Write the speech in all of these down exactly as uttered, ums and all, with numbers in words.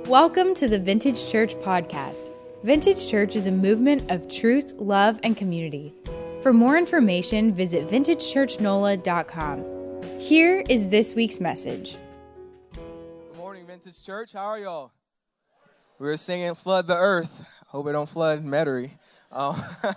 Welcome to the Vintage Church Podcast. Vintage Church is a movement of truth, love, and community. For more information, visit vintage church nola dot com. Here is this week's message. Good morning, Vintage Church. How are y'all? We were singing Flood the Earth. Hope it don't flood Metairie. Um,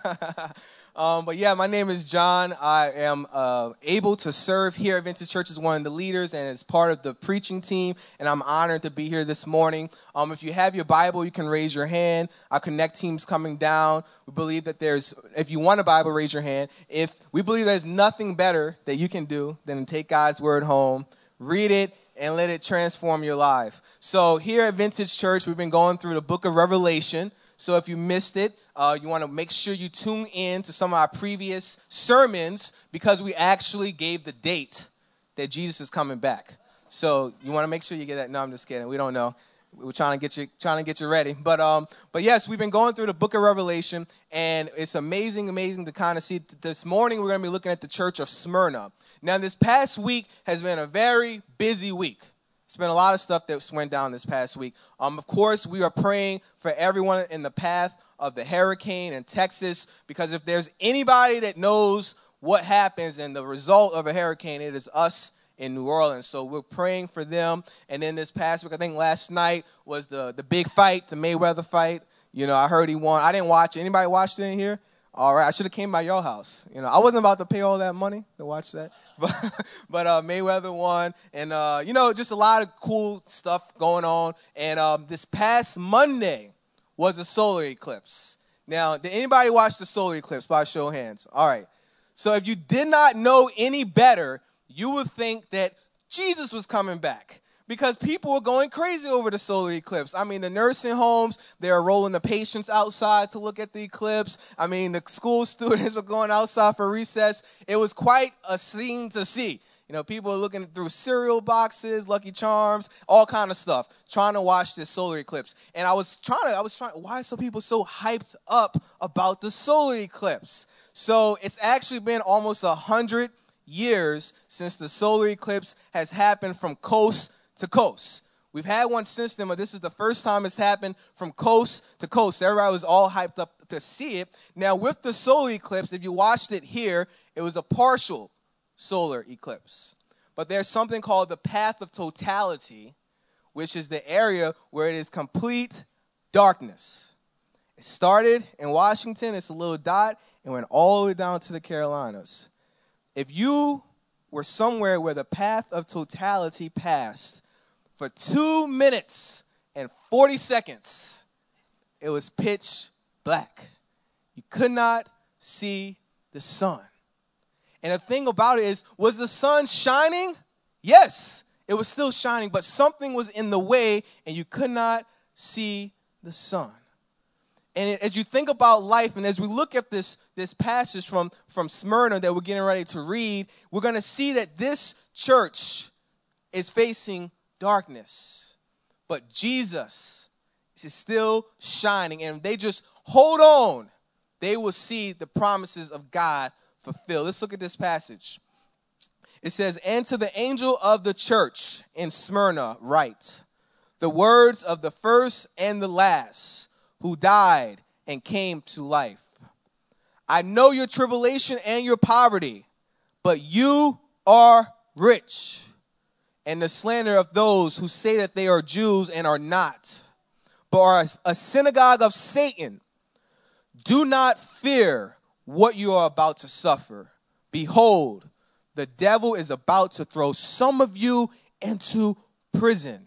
um, but yeah, my name is John. I am uh, able to serve here at Vintage Church as one of the leaders and as part of the preaching team, and I'm honored to be here this morning. Um, if you have your Bible, you can raise your hand. Our Connect team's coming down. We believe that there's, if you want a Bible, raise your hand. If we believe there's nothing better that you can do than take God's Word home, read it, and let it transform your life. So here at Vintage Church, we've been going through the book of Revelation. So if you missed it, uh, you want to make sure you tune in to some of our previous sermons because we actually gave the date that Jesus is coming back. So you want to make sure you get that. No, I'm just kidding. We don't know. We're trying to get you trying to get you ready. But um, but yes, we've been going through the book of Revelation, and it's amazing, amazing to kind of see. This morning, we're going to be looking at the church of Smyrna. Now, this past week has been a very busy week. It's been a lot of stuff that went down this past week. Um, of course, we are praying for everyone in the path of the hurricane in Texas, because if there's anybody that knows what happens and the result of a hurricane, it is us in New Orleans. So we're praying for them. And then this past week, I think last night was the, the big fight, the Mayweather fight. You know, I heard he won. I didn't watch it. Anybody watched it in here? All right, I should have came by your house. You know, I wasn't about to pay all that money to watch that. But, but uh, Mayweather won. And, uh, you know, just a lot of cool stuff going on. And um, this past Monday was a solar eclipse. Now, did anybody watch the solar eclipse? By show of hands. All right. So if you did not know any better, you would think that Jesus was coming back, because people were going crazy over the solar eclipse. I mean, the nursing homes, they were rolling the patients outside to look at the eclipse. I mean, the school students were going outside for recess. It was quite a scene to see. You know, people were looking through cereal boxes, Lucky Charms, all kind of stuff, trying to watch this solar eclipse. And I was trying to, I was trying, why are some people so hyped up about the solar eclipse? So it's actually been almost a hundred years since the solar eclipse has happened from coast to coast. We've had one since then, but this is the first time it's happened from coast to coast. Everybody was all hyped up to see it. Now, with the solar eclipse, if you watched it here, it was a partial solar eclipse. But there's something called the path of totality, which is the area where it is complete darkness. It started in Washington, it's a little dot, and went all the way down to the Carolinas. If you were somewhere where the path of totality passed for two minutes and forty seconds, it was pitch black. You could not see the sun. And the thing about it is, was the sun shining? Yes, it was still shining, but something was in the way, and you could not see the sun. And as you think about life, and as we look at this, this passage from, from Smyrna that we're getting ready to read, we're going to see that this church is facing darkness. But Jesus is still shining. And if they just hold on, they will see the promises of God fulfilled. Let's look at this passage. It says, "And to the angel of the church in Smyrna write, the words of the first and the last, who died and came to life. I know your tribulation and your poverty, but you are rich, and the slander of those who say that they are Jews and are not, but are a synagogue of Satan. Do not fear what you are about to suffer. Behold, the devil is about to throw some of you into prison,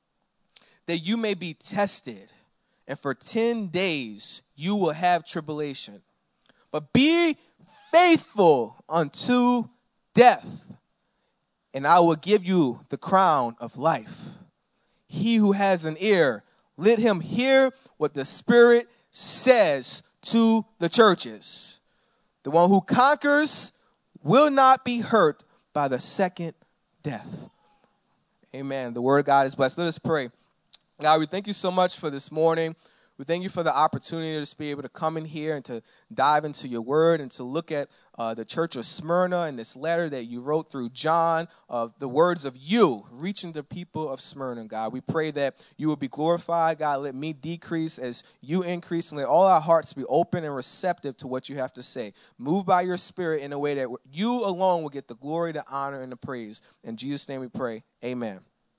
that you may be tested. And for ten days you will have tribulation. But be faithful unto death, and I will give you the crown of life. He who has an ear, let him hear what the Spirit says to the churches. The one who conquers will not be hurt by the second death." Amen. The word of God is blessed. Let us pray. God, we thank you so much for this morning. We thank you for the opportunity to just be able to come in here and to dive into your word and to look at uh, the church of Smyrna and this letter that you wrote through John of the words of you reaching the people of Smyrna, God. We pray that you will be glorified, God. Let me decrease as you increase, and let all our hearts be open and receptive to what you have to say. Move by your spirit in a way that you alone will get the glory, the honor, and the praise. In Jesus' name we pray, amen.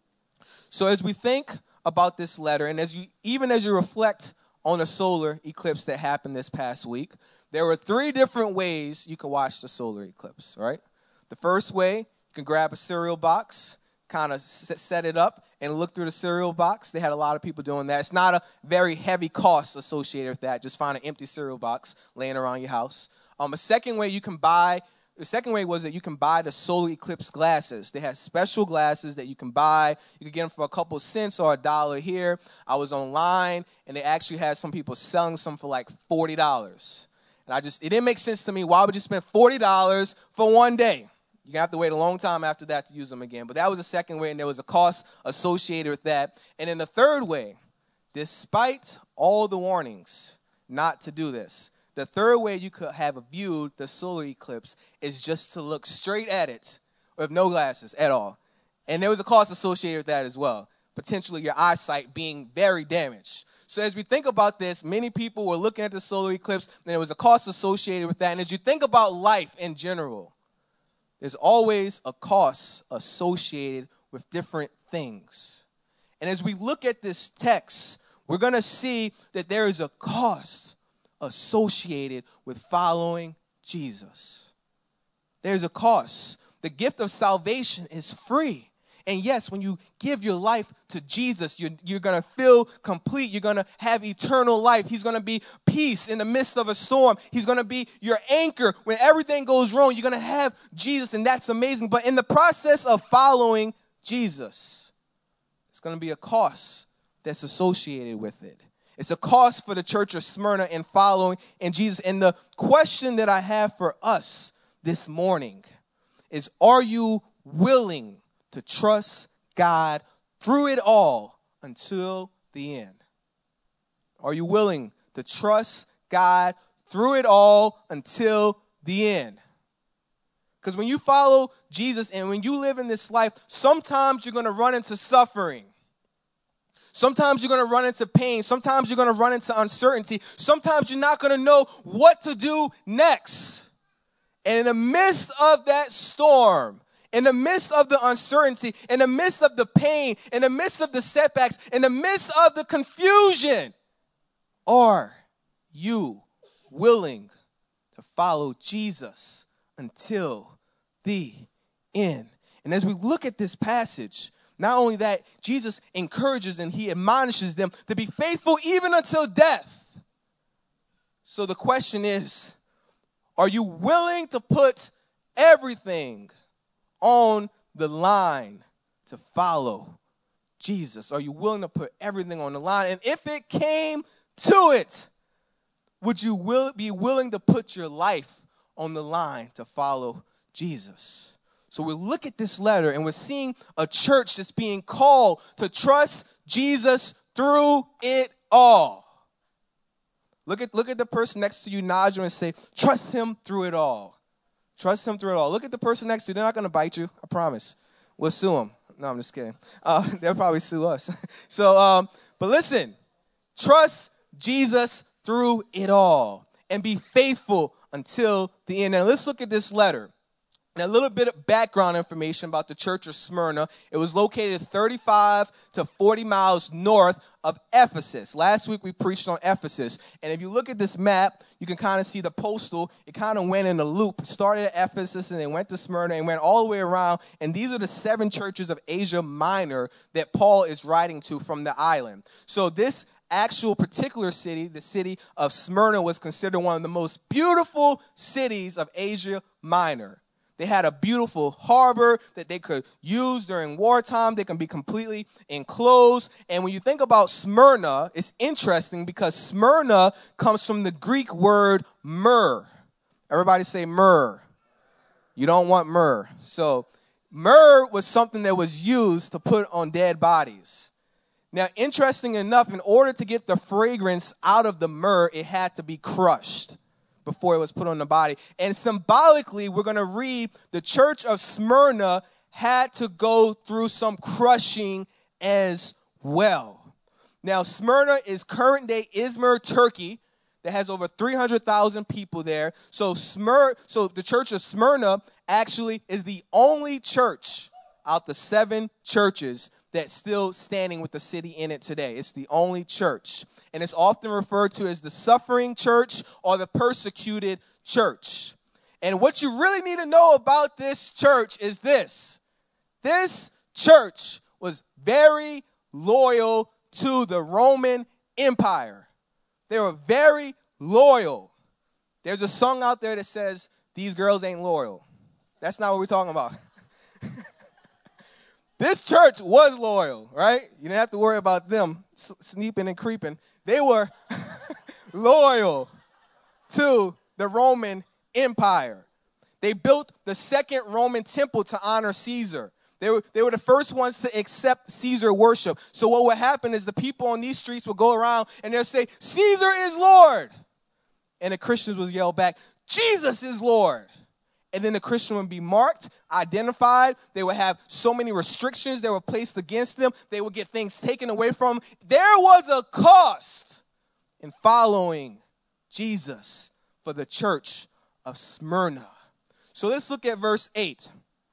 So as we think about this letter, and as you even as you reflect on the solar eclipse that happened this past week, there were three different ways you can watch the solar eclipse, right? The first way, you can grab a cereal box, kind of set it up, and look through the cereal box. They had a lot of people doing that. It's not a very heavy cost associated with that. Just find an empty cereal box laying around your house. Um, a second way you can buy The second way was that you can buy the solar eclipse glasses. They had special glasses that you can buy. You could get them for a couple cents or a dollar here. I was online, and they actually had some people selling some for like forty dollars. And I just, it didn't make sense to me. Why would you spend forty dollars for one day? You're going to have to wait a long time after that to use them again. But that was the second way, and there was a cost associated with that. And then the third way, despite all the warnings not to do this, the third way you could have viewed the solar eclipse is just to look straight at it with no glasses at all. And there was a cost associated with that as well, potentially your eyesight being very damaged. So as we think about this, many people were looking at the solar eclipse, and there was a cost associated with that. And as you think about life in general, there's always a cost associated with different things. And as we look at this text, we're going to see that there is a cost associated with following Jesus. There's a cost. The gift of salvation is free. And yes, when you give your life to Jesus, you're, you're going to feel complete. You're going to have eternal life. He's going to be peace in the midst of a storm. He's going to be your anchor when everything goes wrong. You're going to have Jesus, and that's amazing. But in the process of following Jesus, it's going to be a cost that's associated with it. It's a cost for the church of Smyrna in following in Jesus. And the question that I have for us this morning is, are you willing to trust God through it all until the end? Are you willing to trust God through it all until the end? Because when you follow Jesus and when you live in this life, sometimes you're going to run into suffering. Sometimes you're going to run into pain. Sometimes you're going to run into uncertainty. Sometimes you're not going to know what to do next. And in the midst of that storm, in the midst of the uncertainty, in the midst of the pain, in the midst of the setbacks, in the midst of the confusion, are you willing to follow Jesus until the end? And as we look at this passage, not only that, Jesus encourages and he admonishes them to be faithful even until death. So the question is, are you willing to put everything on the line to follow Jesus? Are you willing to put everything on the line? And if it came to it, would you will be willing to put your life on the line to follow Jesus? So we look at this letter and we're seeing a church that's being called to trust Jesus through it all. Look at, look at the person next to you, nod you and say, trust him through it all. Trust him through it all. Look at the person next to you. They're not going to bite you, I promise. We'll sue them. No, I'm just kidding. Uh, they'll probably sue us. so, um, but listen, trust Jesus through it all and be faithful until the end. Now let's look at this letter. Now, a little bit of background information about the church of Smyrna. It was located thirty-five to forty miles north of Ephesus. Last week, we preached on Ephesus. And if you look at this map, you can kind of see the postal. It kind of went in a loop. It started at Ephesus, and then went to Smyrna, and went all the way around. And these are the seven churches of Asia Minor that Paul is writing to from the island. So this actual particular city, the city of Smyrna, was considered one of the most beautiful cities of Asia Minor. They had a beautiful harbor that they could use during wartime. They can be completely enclosed. And when you think about Smyrna, it's interesting because Smyrna comes from the Greek word myrrh. Everybody say myrrh. You don't want myrrh. So myrrh was something that was used to put on dead bodies. Now, interesting enough, in order to get the fragrance out of the myrrh, it had to be crushed before it was put on the body. And symbolically, we're going to read the church of Smyrna had to go through some crushing as well. Now, Smyrna is current-day Izmir, Turkey, that has over three hundred thousand people there. So, Smyr- so the church of Smyrna actually is the only church out the seven churches that's still standing with the city in it today. It's the only church. And it's often referred to as the suffering church or the persecuted church. And what you really need to know about this church is this. This church was very loyal to the Roman Empire. They were very loyal. There's a song out there that says, "These girls ain't loyal." That's not what we're talking about. This church was loyal, right? You didn't have to worry about them sneaking and creeping. They were loyal to the Roman Empire. They built the second Roman temple to honor Caesar. They were, they were the first ones to accept Caesar worship. So what would happen is the people on these streets would go around and they'll say, "Caesar is Lord." And the Christians would yell back, "Jesus is Lord." And then the Christian would be marked, identified. They would have so many restrictions that were placed against them. They would get things taken away from them. There was a cost in following Jesus for the church of Smyrna. So let's look at verse eight.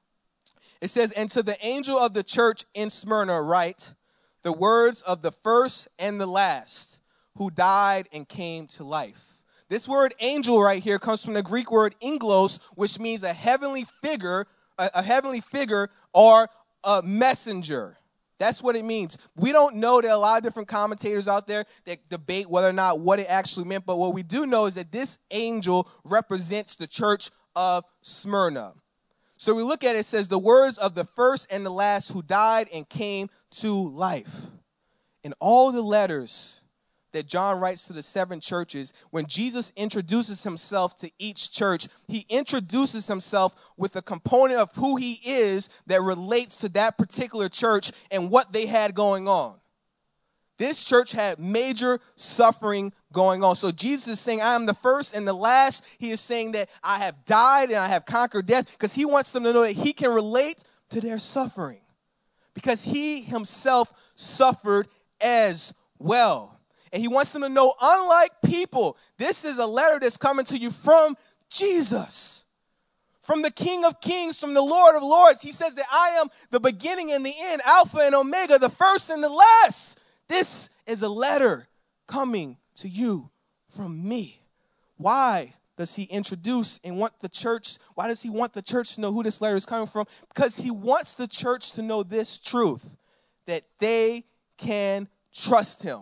It says, "And to the angel of the church in Smyrna write the words of the first and the last, who died and came to life." This word angel right here comes from the Greek word angelos, which means a heavenly figure, a, a heavenly figure or a messenger. That's what it means. We don't know. There are a lot of different commentators out there that debate whether or not what it actually meant, but what we do know is that this angel represents the church of Smyrna. So we look at it, it says, the words of the first and the last who died and came to life. In all the letters that John writes to the seven churches, when Jesus introduces himself to each church, he introduces himself with a component of who he is that relates to that particular church and what they had going on. This church had major suffering going on. So Jesus is saying, I am the first and the last. He is saying that I have died and I have conquered death, because he wants them to know that he can relate to their suffering, because he himself suffered as well. And he wants them to know, unlike people, this is a letter that's coming to you from Jesus, from the King of Kings, from the Lord of Lords. He says that I am the beginning and the end, Alpha and Omega, the first and the last. This is a letter coming to you from me. Why does he introduce and want the church, why does he want the church to know who this letter is coming from? Because he wants the church to know this truth, that they can trust him.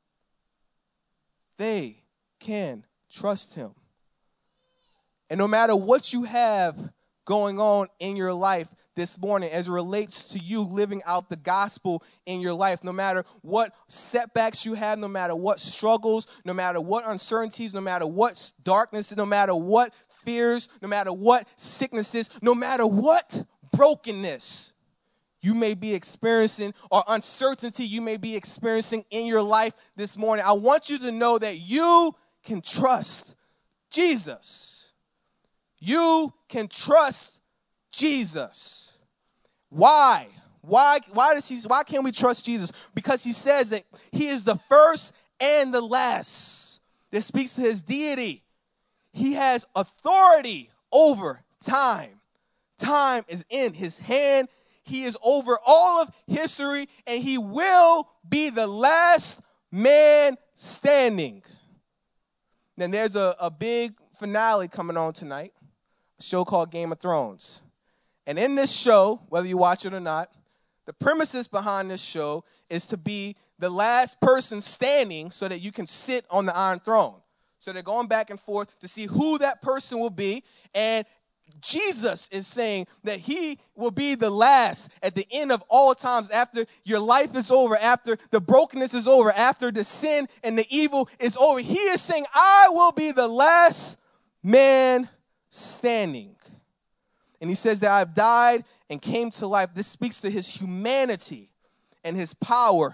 They can trust him. And no matter what you have going on in your life this morning as it relates to you living out the gospel in your life, no matter what setbacks you have, no matter what struggles, no matter what uncertainties, no matter what darkness, no matter what fears, no matter what sicknesses, no matter what brokenness you may be experiencing or uncertainty you may be experiencing in your life this morning, I want you to know that you can trust Jesus. You can trust Jesus. Why? Why, why does he, why can't we trust Jesus? Because he says that he is the first and the last. This speaks to his deity. He has authority over time. Time is in his hand. He is over all of history, and he will be the last man standing. Then there's a, a big finale coming on tonight, a show called Game of Thrones. And in this show, whether you watch it or not, the premises behind this show is to be the last person standing so that you can sit on the Iron Throne. So they're going back and forth to see who that person will be, and Jesus is saying that he will be the last at the end of all times, after your life is over, after the brokenness is over, after the sin and the evil is over. He is saying, I will be the last man standing. And he says that I've died and came to life. This speaks to his humanity and his power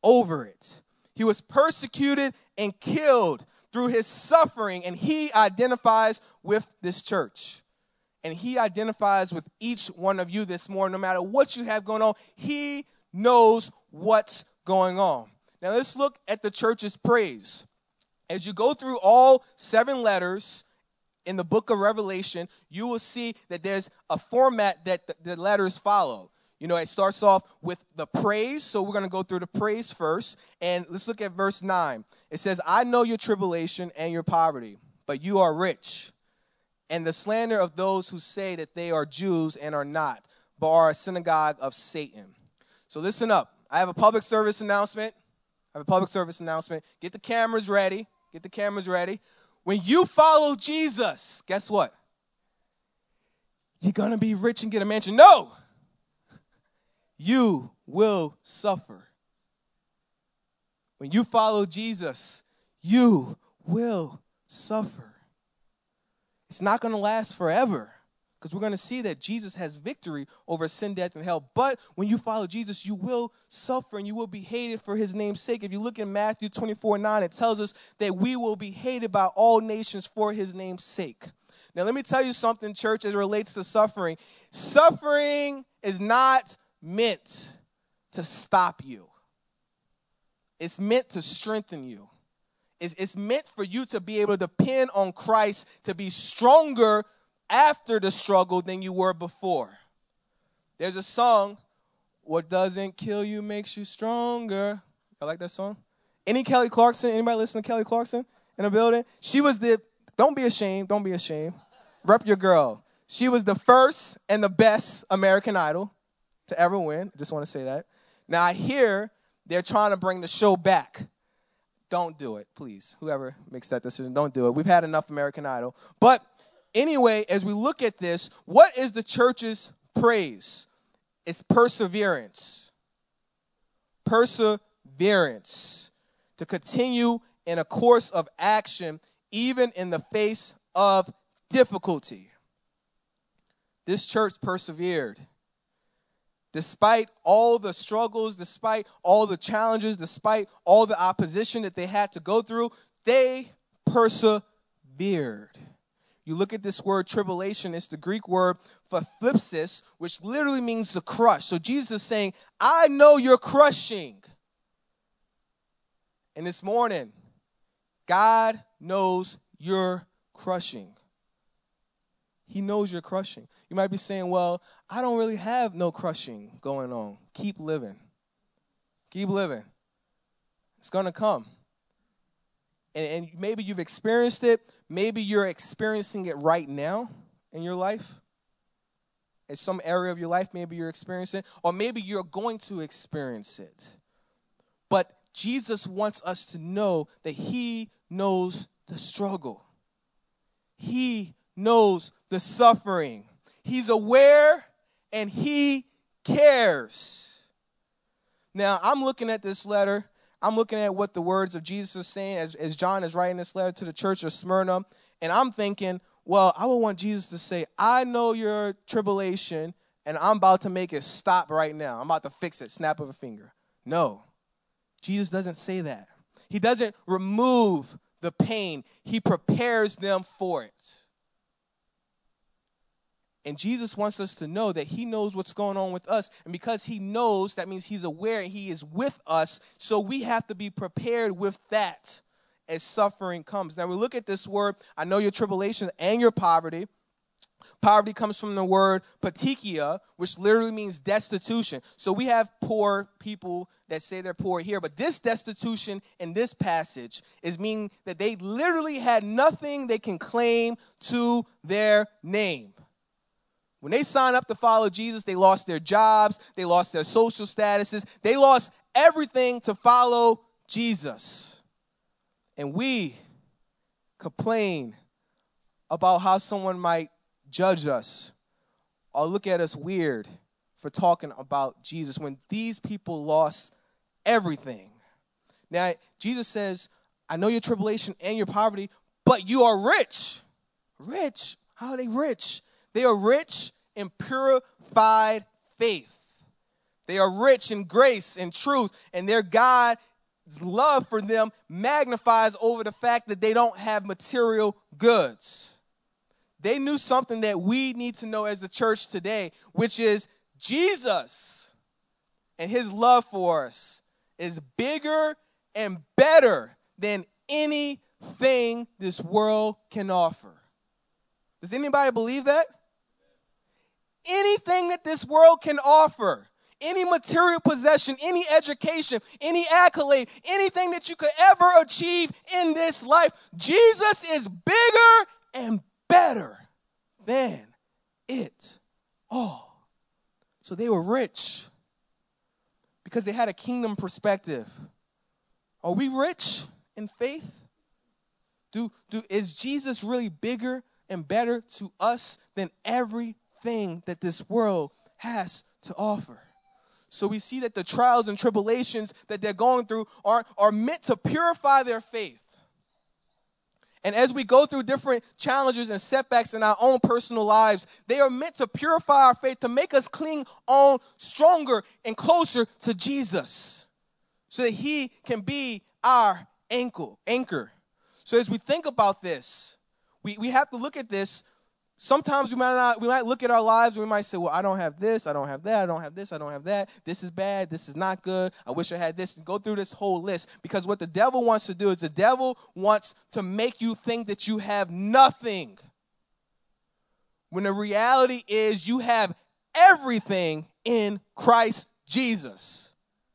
over it. He was persecuted and killed through his suffering, and he identifies with this church. And he identifies with each one of you this morning, no matter what you have going on. He knows what's going on. Now let's look at the church's praise. As you go through all seven letters in the book of Revelation, you will see that there's a format that the, the letters follow. You know, it starts off with the praise, so we're going to go through the praise first. And let's look at verse nine. It says, I know your tribulation and your poverty, but you are rich. And the slander of those who say that they are Jews and are not, but are a synagogue of Satan. So listen up. I have a public service announcement. I have a public service announcement. Get the cameras ready. Get the cameras ready. When you follow Jesus, guess what? You're going to be rich and get a mansion. No! You will suffer. When you follow Jesus, you will suffer. It's not going to last forever, because we're going to see that Jesus has victory over sin, death, and hell. But when you follow Jesus, you will suffer and you will be hated for his name's sake. If you look at Matthew twenty-four nine, it tells us that we will be hated by all nations for his name's sake. Now, let me tell you something, church, as it relates to suffering. Suffering is not meant to stop you. It's meant to strengthen you. It's, it's meant for you to be able to depend on Christ to be stronger after the struggle than you were before. There's a song, what doesn't kill you makes you stronger. I like that song. Any Kelly Clarkson? Anybody listen to Kelly Clarkson in the building? She was the, don't be ashamed, don't be ashamed. Rep your girl. She was the first and the best American Idol to ever win. I just want to say that. Now, I hear they're trying to bring the show back. Don't do it, please. Whoever makes that decision, don't do it. We've had enough American Idol. But anyway, as we look at this, what is the church's praise? It's perseverance. Perseverance. To continue in a course of action, even in the face of difficulty. This church persevered. Despite all the struggles, despite all the challenges, despite all the opposition that they had to go through, they persevered. You look at this word tribulation, it's the Greek word for thlipsis, which literally means to crush. So Jesus is saying, I know you're crushing. And this morning, God knows you're crushing. He knows you're crushing. You might be saying, well, I don't really have no crushing going on. Keep living. Keep living. It's going to come. And, and maybe you've experienced it. Maybe you're experiencing it right now in your life. In some area of your life, maybe you're experiencing it. Or maybe you're going to experience it. But Jesus wants us to know that he knows the struggle. He knows the suffering. He's aware and he cares. Now, I'm looking at this letter. I'm looking at what the words of Jesus are saying as, as John is writing this letter to the church of Smyrna. And I'm thinking, well, I would want Jesus to say, I know your tribulation and I'm about to make it stop right now. I'm about to fix it, snap of a finger. No, Jesus doesn't say that. He doesn't remove the pain. He prepares them for it. And Jesus wants us to know that he knows what's going on with us. And because he knows, that means he's aware and he is with us. So we have to be prepared with that as suffering comes. Now we look at this word, I know your tribulation and your poverty. Poverty comes from the word patikia, which literally means destitution. So we have poor people that say they're poor here. But this destitution in this passage is meaning that they literally had nothing they can claim to their name. When they signed up to follow Jesus, they lost their jobs, they lost their social statuses, they lost everything to follow Jesus. And we complain about how someone might judge us or look at us weird for talking about Jesus when these people lost everything. Now, Jesus says, I know your tribulation and your poverty, but you are rich. Rich. How are they rich? They are rich in purified faith. They are rich in grace and truth, and their God's love for them magnifies over the fact that they don't have material goods. They knew something that we need to know as the church today, which is Jesus and his love for us is bigger and better than anything this world can offer. Does anybody believe that? Anything that this world can offer, any material possession, any education, any accolade, anything that you could ever achieve in this life, Jesus is bigger and better than it all. So they were rich because they had a kingdom perspective. Are we rich in faith? Do, do, is Jesus really bigger and better to us than everything that this world has to offer? So we see that the trials and tribulations that they're going through are, are meant to purify their faith. And as we go through different challenges and setbacks in our own personal lives, they are meant to purify our faith, to make us cling on stronger and closer to Jesus so that he can be our ankle, anchor. So as we think about this, we, we have to look at this. Sometimes we might not, we might look at our lives and we might say, well, I don't have this, I don't have that, I don't have this, I don't have that. This is bad, this is not good. I wish I had this. And go through this whole list, because what the devil wants to do is the devil wants to make you think that you have nothing, when the reality is you have everything in Christ Jesus.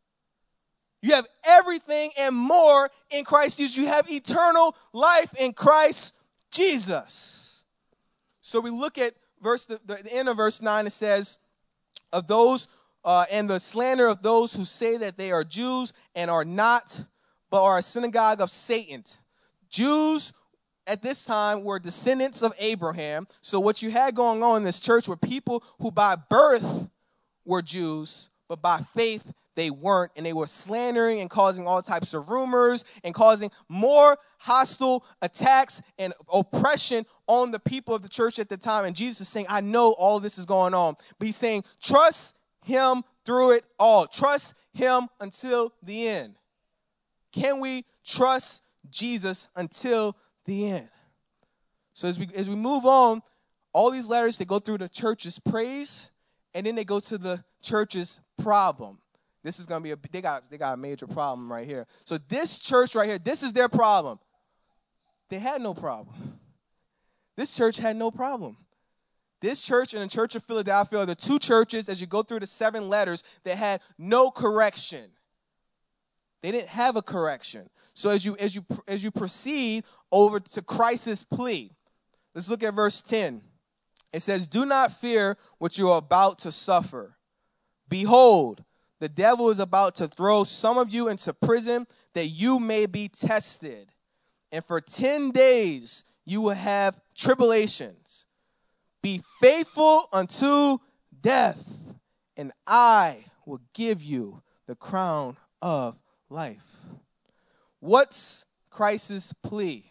You have everything and more in Christ Jesus. You have eternal life in Christ Jesus. So we look at verse the, the end of verse nine. It says, of those uh, and the slander of those who say that they are Jews and are not, but are a synagogue of Satan. Jews at this time were descendants of Abraham. So what you had going on in this church were people who by birth were Jews, but by faith they weren't, and they were slandering and causing all types of rumors and causing more hostile attacks and oppression on the people of the church at the time. And Jesus is saying, I know all this is going on, but he's saying, trust him through it all. Trust him until the end. Can we trust Jesus until the end? So as we as we move on, all these letters, they go through the church's praise, and then they go to the church's problem. This is going to be a, they got, they got a major problem right here. So this church right here, this is their problem. They had no problem. This church had no problem. This church and the Church of Philadelphia are the two churches, as you go through the seven letters, that had no correction. They didn't have a correction. So as you, as you, as you proceed over to Christ's plea, let's look at verse ten. It says, do not fear what you are about to suffer. Behold, the devil is about to throw some of you into prison that you may be tested. And for ten days you will have tribulations. Be faithful unto death, and I will give you the crown of life. What's Christ's plea?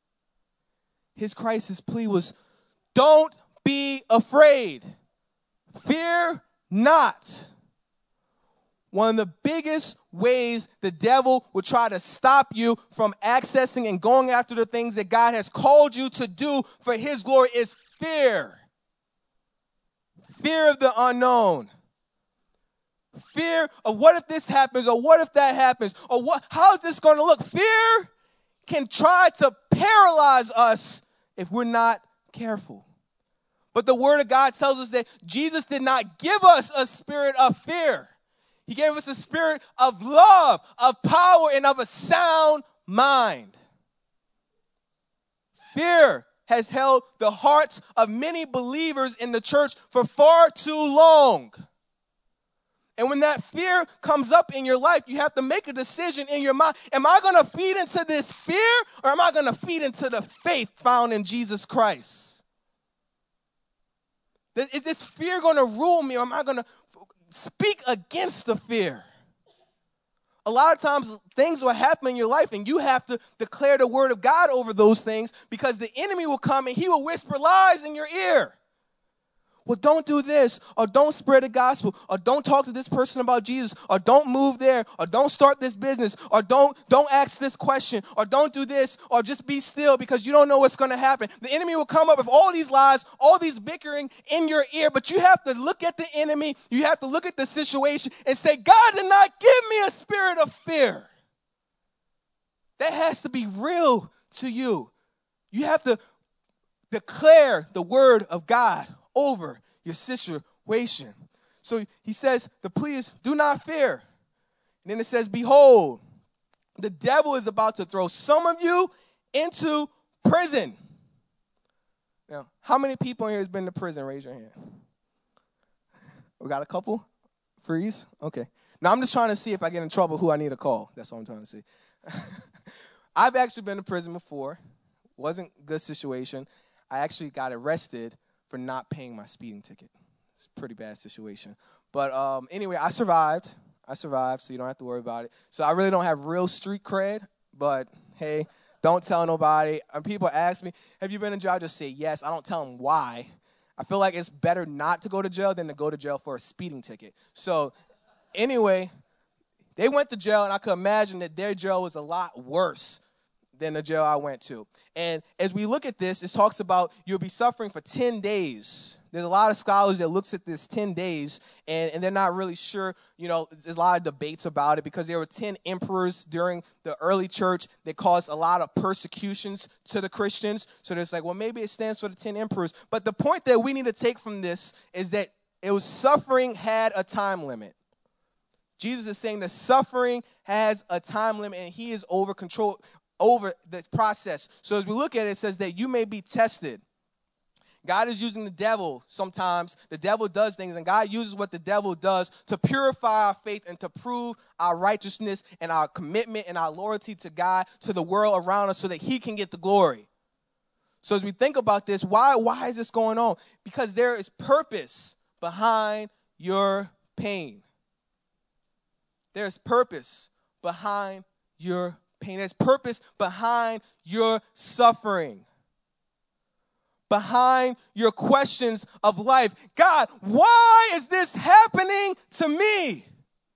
His Christ's plea was, don't be afraid. Fear not. One of the biggest ways the devil will try to stop you from accessing and going after the things that God has called you to do for his glory is fear. Fear of the unknown. Fear of what if this happens, or what if that happens, or what? How is this going to look? Fear can try to paralyze us if we're not careful. But the word of God tells us that Jesus did not give us a spirit of fear. He gave us a spirit of love, of power, and of a sound mind. Fear has held the hearts of many believers in the church for far too long. And when that fear comes up in your life, you have to make a decision in your mind. Am I going to feed into this fear, or am I going to feed into the faith found in Jesus Christ? Is this fear going to rule me, or am I going to speak against the fear? A lot of times things will happen in your life and you have to declare the word of God over those things, because the enemy will come and he will whisper lies in your ear. well, don't do this, or don't spread the gospel, or don't talk to this person about Jesus, or don't move there, or don't start this business, or don't, don't ask this question, or don't do this, or just be still because you don't know what's going to happen. The enemy will come up with all these lies, all these bickering in your ear, but you have to look at the enemy, you have to look at the situation and say, God did not give me a spirit of fear. That has to be real to you. You have to declare the word of God over your situation. So he says, the plea is, do not fear. And then it says, behold, the devil is about to throw some of you into prison. Now, how many people in here has been to prison? Raise your hand. We got a couple? Freeze? Okay. Now, I'm just trying to see if I get in trouble who I need to call. That's what I'm trying to see. I've actually been to prison before. Wasn't a good situation. I actually got arrested for not paying my speeding ticket. It's a pretty bad situation. But um, anyway, I survived. I survived, so you don't have to worry about it. So I really don't have real street cred, but hey, don't tell nobody. And people ask me, have you been in jail? I just say yes. I don't tell them why. I feel like it's better not to go to jail than to go to jail for a speeding ticket. So anyway, they went to jail, and I could imagine that their jail was a lot worse than the jail I went to. And as we look at this, it talks about you'll be suffering for ten days. There's a lot of scholars that looks at this ten days, and, and they're not really sure. You know, there's a lot of debates about it because there were ten emperors during the early church that caused a lot of persecutions to the Christians. So there's like, well, maybe it stands for the ten emperors. But the point that we need to take from this is that it was suffering had a time limit. Jesus is saying that suffering has a time limit, and he is over control over this process. So as we look at it, it says that you may be tested. God is using the devil sometimes. The devil does things, and God uses what the devil does to purify our faith and to prove our righteousness and our commitment and our loyalty to God, to the world around us, so that he can get the glory. So as we think about this, why, why is this going on? Because there is purpose behind your pain. There's purpose behind your pain. There's purpose behind your suffering. Behind your questions of life. God, why is this happening to me?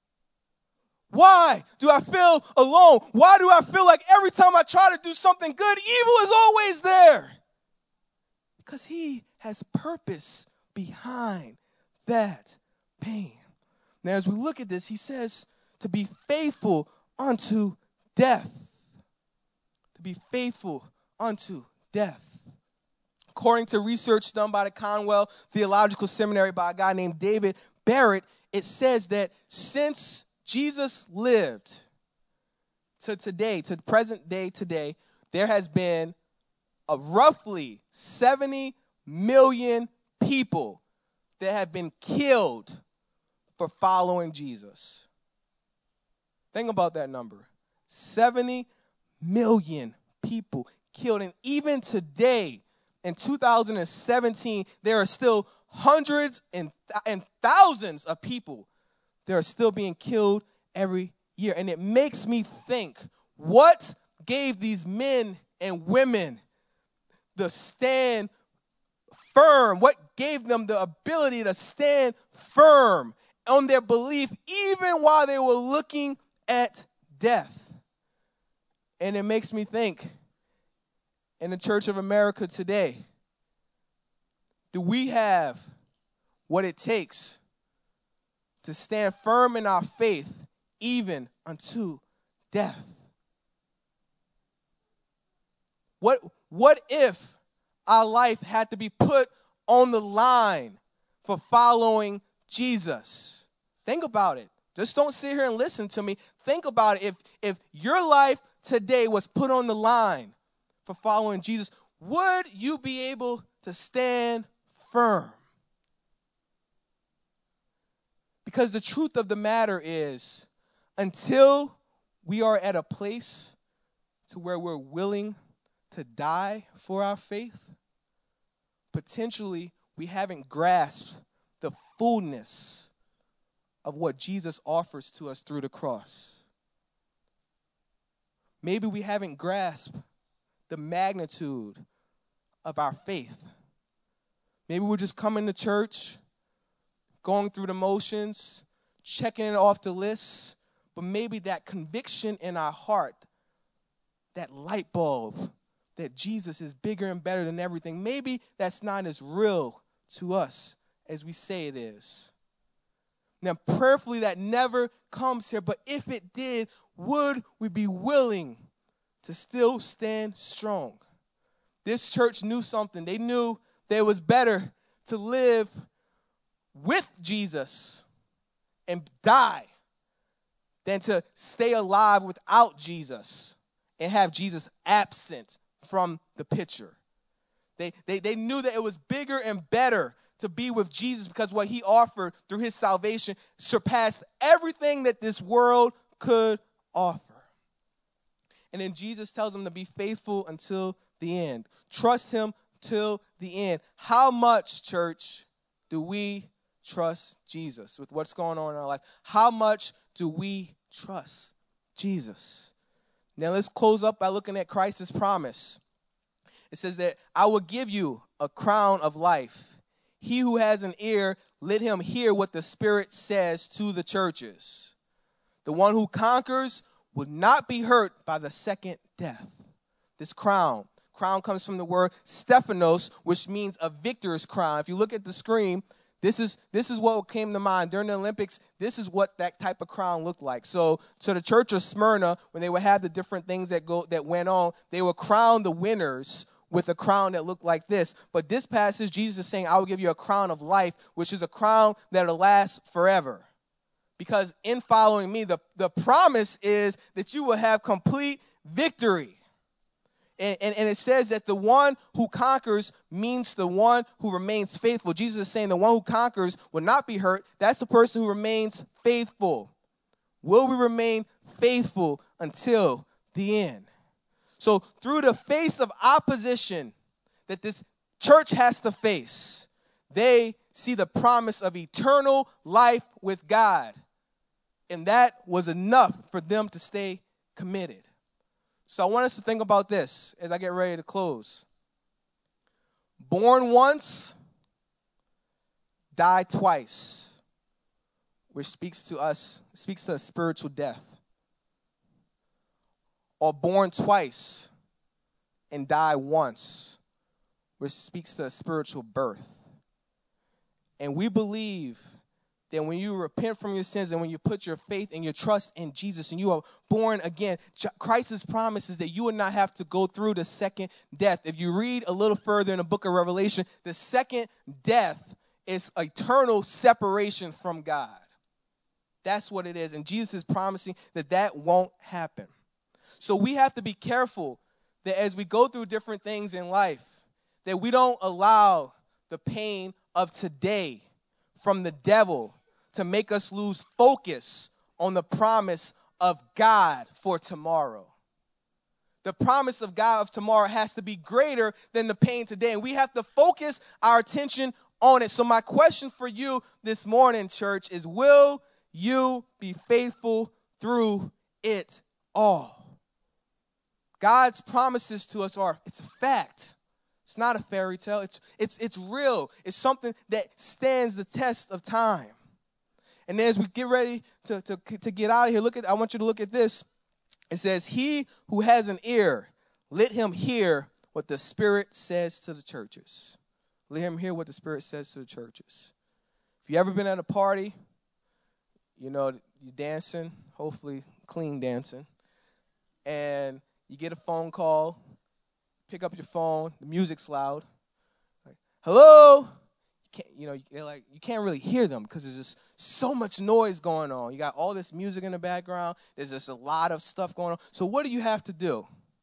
Why do I feel alone? Why do I feel like every time I try to do something good, evil is always there? Because he has purpose behind that pain. Now, as we look at this, he says to be faithful unto death. To be faithful unto death. According to research done by the Conwell Theological Seminary by a guy named David Barrett, it says that since Jesus lived to today, to the present day today, there has been a roughly seventy million people that have been killed for following Jesus. Think about that number. seventy million people killed. And even today, in two thousand seventeen, there are still hundreds and, th- and thousands of people that are still being killed every year. And it makes me think, what gave these men and women the stand firm? What gave them the ability to stand firm on their belief even while they were looking at death? And it makes me think, in the Church of America today, do we have what it takes to stand firm in our faith even unto death? What, what if our life had to be put on the line for following Jesus? Think about it. Just don't sit here and listen to me. Think about it. If, if your life today was put on the line for following Jesus, would you be able to stand firm? Because the truth of the matter is, until we are at a place to where we're willing to die for our faith, potentially we haven't grasped the fullness of what Jesus offers to us through the cross. Maybe we haven't grasped the magnitude of our faith. Maybe we're just coming to church, going through the motions, checking it off the list, but maybe that conviction in our heart, that light bulb, that Jesus is bigger and better than everything, maybe that's not as real to us as we say it is. Now, prayerfully, that never comes here, but if it did, would we be willing to still stand strong? This church knew something. They knew that it was better to live with Jesus and die than to stay alive without Jesus and have Jesus absent from the picture. They, they, they knew that it was bigger and better to be with Jesus because what he offered through his salvation surpassed everything that this world could offer. And then Jesus tells them to be faithful until the end. Trust him till the end. How much, church, do we trust Jesus with what's going on in our life? How much do we trust Jesus? Now let's close up by looking at Christ's promise. It says that I will give you a crown of life. He who has an ear, let him hear what the Spirit says to the churches. The one who conquers will not be hurt by the second death. This crown. Crown comes from the word Stephanos, which means a victor's crown. If you look at the screen, this is this is what came to mind. During the Olympics, this is what that type of crown looked like. So, to the church of Smyrna, when they would have the different things that go that went on, they would crown the winners with a crown that looked like this. But this passage, Jesus is saying, I will give you a crown of life, which is a crown that will last forever. Because in following me, the, the promise is that you will have complete victory. And, and, and it says that the one who conquers means the one who remains faithful. Jesus is saying the one who conquers will not be hurt. That's the person who remains faithful. Will we remain faithful until the end? So through the face of opposition that this church has to face, they see the promise of eternal life with God. And that was enough for them to stay committed. So I want us to think about this as I get ready to close. Born once, die twice, which speaks to us, speaks to a spiritual death. Or born twice and die once, which speaks to a spiritual birth. And we believe that when you repent from your sins and when you put your faith and your trust in Jesus and you are born again, Christ's promise is that you will not have to go through the second death. If you read a little further in the book of Revelation, the second death is eternal separation from God. That's what it is. And Jesus is promising that that won't happen. So we have to be careful that as we go through different things in life, that we don't allow the pain of today from the devil to make us lose focus on the promise of God for tomorrow. The promise of God of tomorrow has to be greater than the pain today, and we have to focus our attention on it. So my question for you this morning, church, is will you be faithful through it all? God's promises to us are, it's a fact. It's not a fairy tale. It's, it's, it's real. It's something that stands the test of time. And then as we get ready to, to, to get out of here, look at, I want you to look at this. It says, he who has an ear, let him hear what the Spirit says to the churches. Let him hear what the Spirit says to the churches. If you ever been at a party, you know, you're dancing, hopefully clean dancing, and you get a phone call, pick up your phone, the music's loud. Like, hello? You can't, you know, you're like, you can't really hear them because there's just so much noise going on. You got all this music in the background. There's just a lot of stuff going on. So what do you have to do?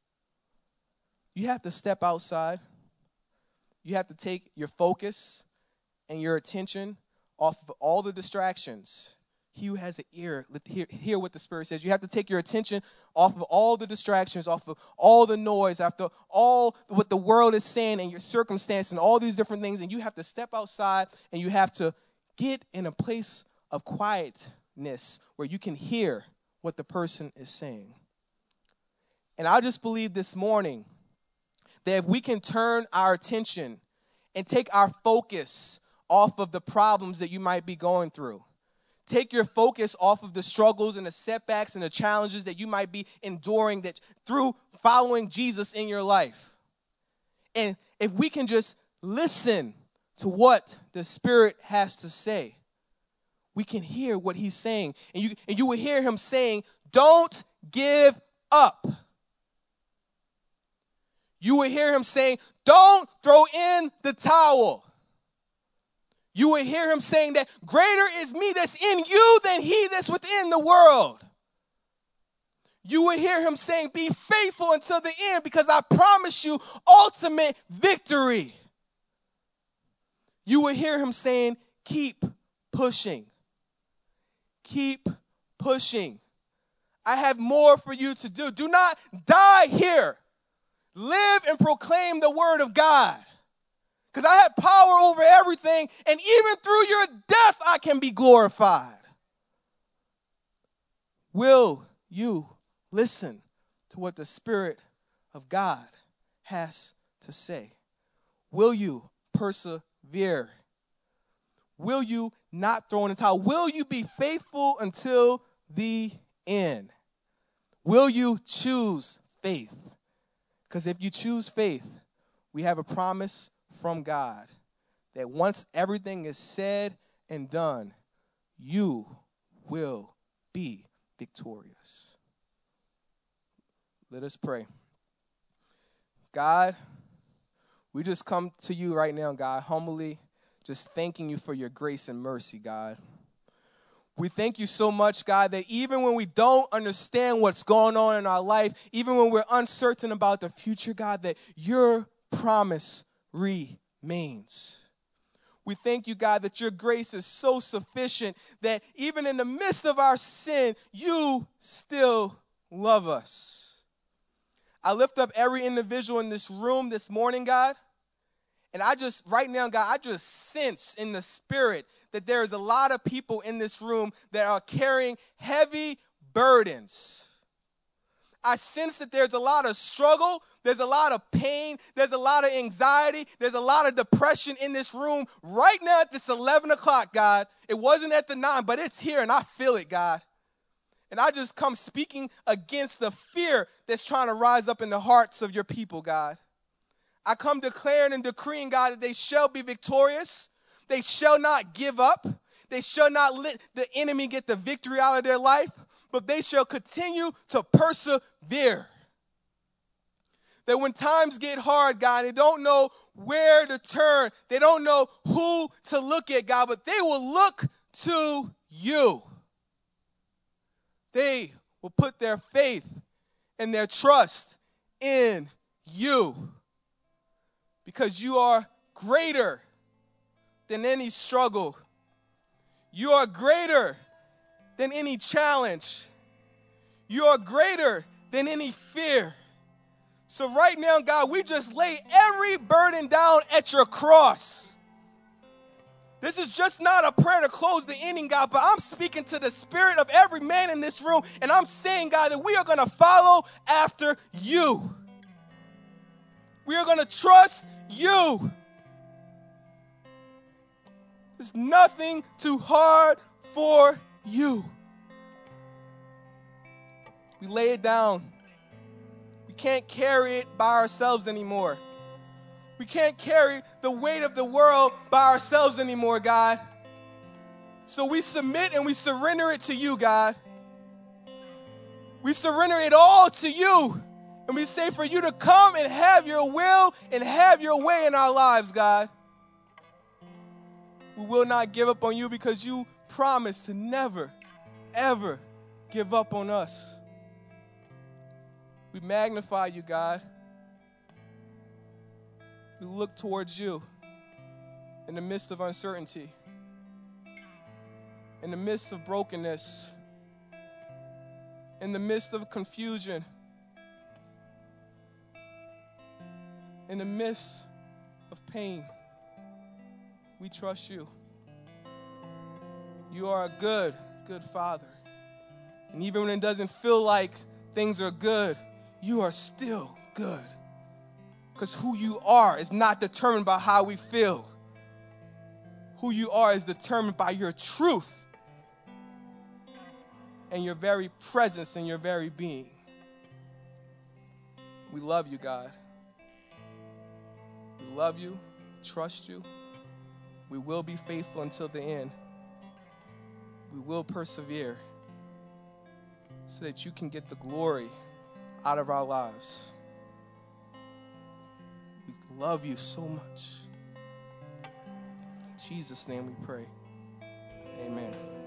You have to step outside. You have to take your focus and your attention off of all the distractions. He who has an ear, let hear, hear what the Spirit says. You have to take your attention off of all the distractions, off of all the noise, after all what the world is saying and your circumstance and all these different things, and you have to step outside and you have to get in a place of quietness where you can hear what the person is saying. And I just believe this morning that if we can turn our attention and take our focus off of the problems that you might be going through. Take your focus off of the struggles and the setbacks and the challenges that you might be enduring that through following Jesus in your life. And if we can just listen to what the Spirit has to say, we can hear what he's saying. And you, and you will hear him saying, don't give up. You will hear him saying, don't throw in the towel. You will hear him saying that greater is me that's in you than he that's within the world. You will hear him saying, be faithful until the end because I promise you ultimate victory. You will hear him saying, keep pushing. Keep pushing. I have more for you to do. Do not die here. Live and proclaim the word of God. Because I have power over everything, and even through your death, I can be glorified. Will you listen to what the Spirit of God has to say? Will you persevere? Will you not throw in the towel? Will you be faithful until the end? Will you choose faith? Because if you choose faith, we have a promise from God that once everything is said and done, you will be victorious. Let us pray. God, we just come to you right now, God, humbly, just thanking you for your grace and mercy, God. We thank you so much, God, that even when we don't understand what's going on in our life, even when we're uncertain about the future, God, that your promise remains. We thank you, God, that your grace is so sufficient that even in the midst of our sin, you still love us. I lift up every individual in this room this morning, God. And I just, right now, God, I just sense in the spirit that there is a lot of people in this room that are carrying heavy burdens. I sense that there's a lot of struggle, there's a lot of pain, there's a lot of anxiety, there's a lot of depression in this room right now at this eleven o'clock, God. It wasn't at the nine, but it's here and I feel it, God. And I just come speaking against the fear that's trying to rise up in the hearts of your people, God. I come declaring and decreeing, God, that they shall be victorious. They shall not give up. They shall not let the enemy get the victory out of their life, but they shall continue to persevere. That when times get hard, God, they don't know where to turn. They don't know who to look at, God, but they will look to you. They will put their faith and their trust in you. Because you are greater than any struggle. You are greater than any challenge. You are greater than any fear. So right now, God, we just lay every burden down at your cross. This is just not a prayer to close the inning, God, but I'm speaking to the spirit of every man in this room, and I'm saying, God, that we are going to follow after you. We are going to trust you. There's nothing too hard for you. We lay it down. We can't carry it by ourselves anymore. We can't carry the weight of the world by ourselves anymore, God. So we submit and we surrender it to you, God. We surrender it all to you. And we say for you to come and have your will and have your way in our lives, God. We will not give up on you because you promised to never, ever give up on us. We magnify you, God. We look towards you in the midst of uncertainty, in the midst of brokenness, in the midst of confusion, in the midst of pain. We trust you. You are a good, good Father. And even when it doesn't feel like things are good, you are still good. Because who you are is not determined by how we feel. Who you are is determined by your truth and your very presence and your very being. We love you, God. We love you. We trust you. We will be faithful until the end. We will persevere so that you can get the glory out of our lives. We love you so much. In Jesus' name we pray. Amen.